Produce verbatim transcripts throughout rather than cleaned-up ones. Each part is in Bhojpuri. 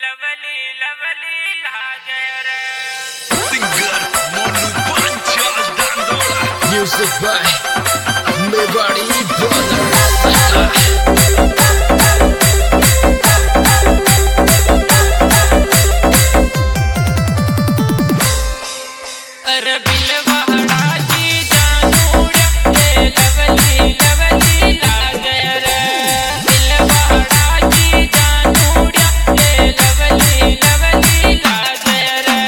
लवली लवली लागे रे Singer Monu Panchal Dandola. Music by Mewari Brothers. अरे बिलवाड़ा की जानूड़ा ये लवली लवली लागे रे बिलवाड़ा की जानूड़ा ये लवली लवली लागे रे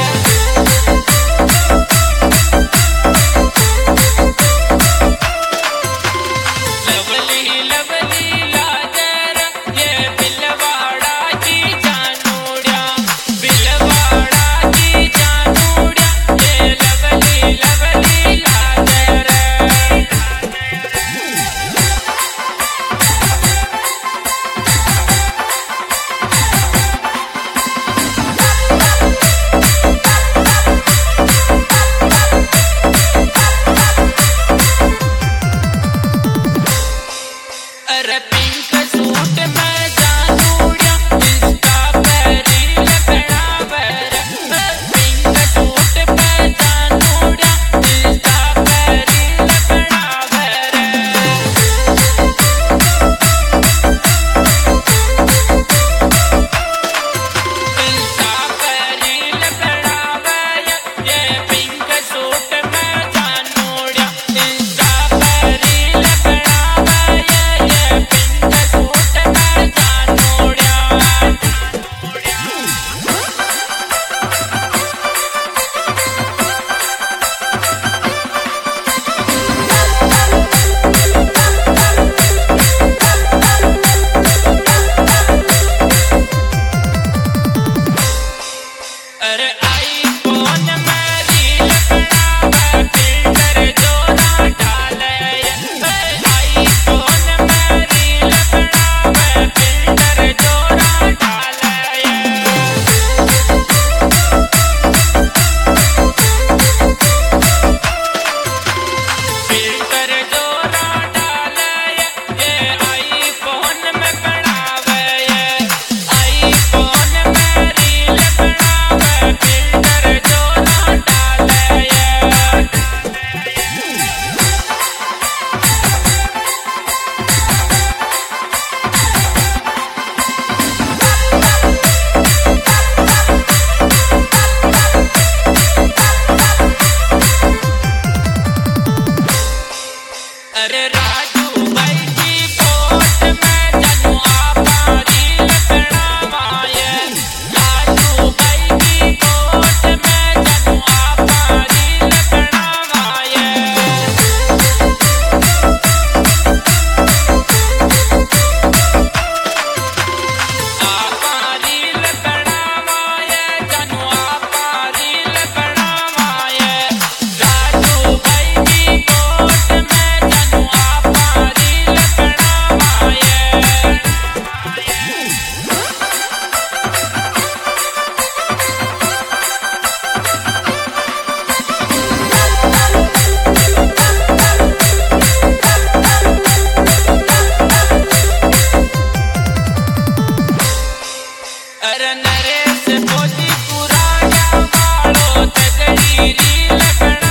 लवली लवली लागे रे ये बिलवाड़ा की जानूड़ा बिलवाड़ा की जानूड़ा ये लवली लवली लागे रे अरे पिंक सूट में जानूड़ा इसका पैरी लकड़ा बर पिंक सूट में जानूड़ा इसका पैरी लकड़ा बर इसका पैरी लकड़ा बर ये पिंक सूट में जानूड़ा इसका पैरी लकड़ा बर ये पिंक सूट में जानूड़ा अरे आई फोन में रील बनावे फिल्टर जोरा डाले आई फोन में रील बनावे फिल्टर जोरा डाले फिल्टर जोरा डाले ये आई फोन में बनावे आई फोन में रील बनावे फिल्टर जोरा डाले अरे राजू भाई की कोट में जानू आपा रील बनावाए राजू भाई की कोट में जानू आपा रील बनावाए आपा रील बनावाए जानू आपा रील बनावाए राजू भाई की कोट में जानू आपा रील बनावाए अरे नरेश भोजी पुराना वालों तगड़ी रील बना